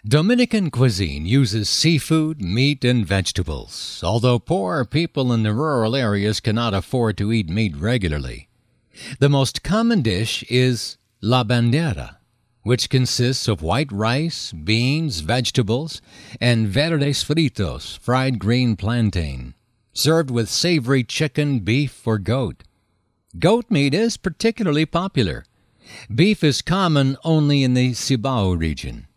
Dominican cuisine uses seafood, meat, and vegetables, although poor people in the rural areas cannot afford to eat meat regularly. The most common dish is la bandera, which consists of white rice, beans, vegetables, and verdes fritos, fried green plantain, served with savory chicken, beef, or goat. Goat meat is particularly popular. Beef is common only in the Cibao region.